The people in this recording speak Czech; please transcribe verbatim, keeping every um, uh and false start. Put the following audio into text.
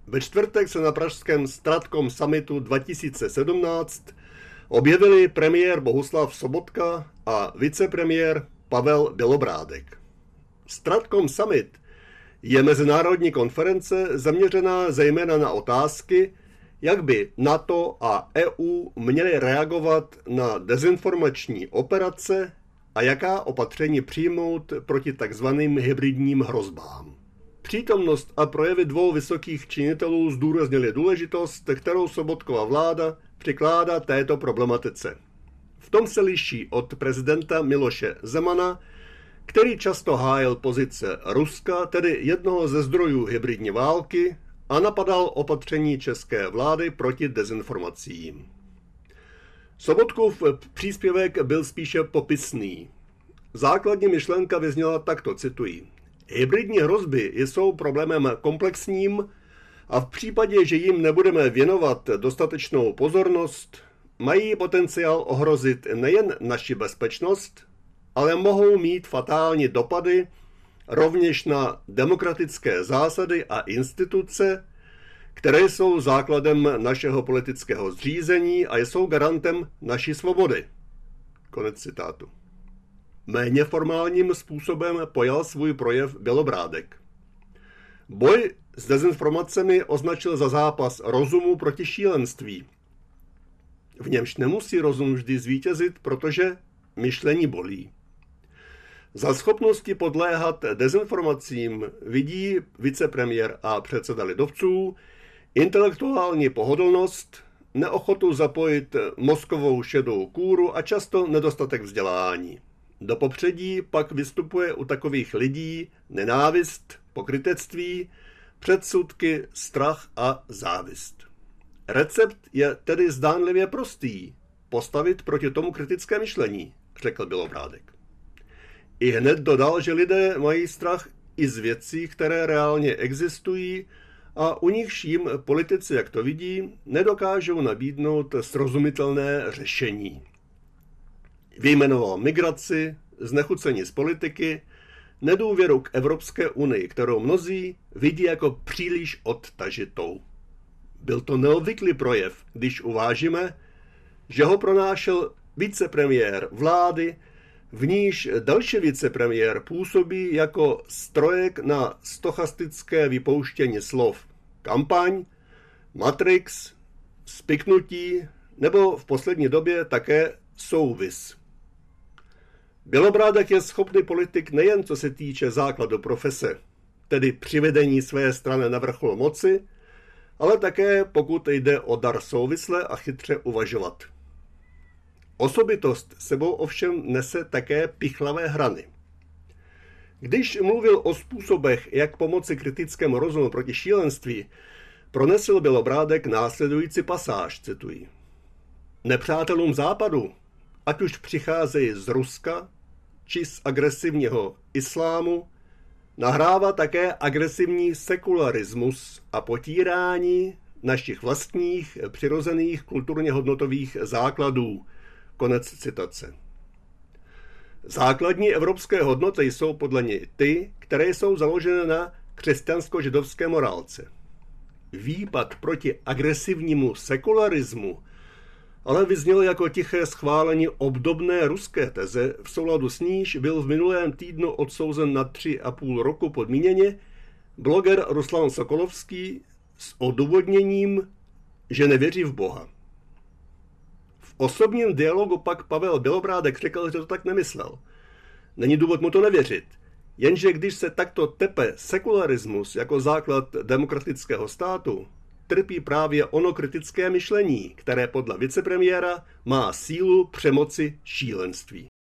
Ve čtvrtek se na pražském Stratcom Summitu dva tisíce sedmnáct objevili premiér Bohuslav Sobotka a vicepremiér Pavel Bělobrádek. Stratcom Summit je mezinárodní konference zaměřená zejména na otázky, jak by NATO a E U měly reagovat na dezinformační operace a jaká opatření přijmout proti takzvaným hybridním hrozbám. Přítomnost a projevy dvou vysokých činitelů zdůraznili důležitost, kterou Sobotkova vláda přikládá této problematice. V tom se liší od prezidenta Miloše Zemana, který často hájil pozice Ruska, tedy jednoho ze zdrojů hybridní války, a napadal opatření české vlády proti dezinformacím. Sobotkův příspěvek byl spíše popisný. Základní myšlenka vyzněla takto, cituji. Hybridní hrozby jsou problémem komplexním a v případě, že jim nebudeme věnovat dostatečnou pozornost, mají potenciál ohrozit nejen naši bezpečnost, ale mohou mít fatální dopady rovněž na demokratické zásady a instituce, které jsou základem našeho politického zřízení a jsou garantem naší svobody. Konec citátu. Méně formálním způsobem pojal svůj projev Bělobrádek. Boj s dezinformacemi označil za zápas rozumu proti šílenství. V němž nemusí rozum vždy zvítězit, protože myšlení bolí. Za schopnosti podléhat dezinformacím vidí vicepremiér a předseda lidovců intelektuální pohodlnost, neochotu zapojit mozkovou šedou kůru a často nedostatek vzdělání. Do popředí pak vystupuje u takových lidí nenávist, pokrytectví, předsudky, strach a závist. Recept je tedy zdánlivě prostý. Postavit proti tomu kritické myšlení, řekl Bělobrádek. I hned dodal, že lidé mají strach i z věcí, které reálně existují a u nichž jim politici, jak to vidí, nedokážou nabídnout srozumitelné řešení. Vyjmenoval migraci, znechucení z politiky, nedůvěru k Evropské unii, kterou mnozí vidí jako příliš odtažitou. Byl to neobvyklý projev, když uvážíme, že ho pronášel vicepremiér vlády, v níž další vicepremiér působí jako strojek na stochastické vypouštění slov kampaň, matrix, spiknutí nebo v poslední době také souvis. Bělobrádek je schopný politik nejen co se týče základu profese, tedy přivedení své strany na vrchol moci, ale také pokud jde o dar souvisle a chytře uvažovat. Osobitost sebou ovšem nese také pichlavé hrany. Když mluvil o způsobech, jak pomoci kritickému rozumu proti šílenství, pronesl Bělobrádek následující pasáž, cituji. Nepřátelům západu, ať už přicházejí z Ruska, či z agresivního islámu, nahrává také agresivní sekularismus a potírání našich vlastních přirozených kulturně hodnotových základů. Konec citace. Základní evropské hodnoty jsou podle něj ty, které jsou založené na křesťansko-židovské morálce. Výpad proti agresivnímu sekularismu ale vyzněl jako tiché schválení obdobné ruské teze, v souladu s níž byl v minulém týdnu odsouzen na tři a půl roku podmíněně bloger Ruslan Sokolovský s odůvodněním, že nevěří v Boha. V osobním dialogu pak Pavel Bělobrádek řekl, že to tak nemyslel. Není důvod mu to nevěřit, jenže když se takto tepe sekularismus jako základ demokratického státu, trpí právě ono kritické myšlení, které podle vicepremiéra má sílu přemoci šílenství.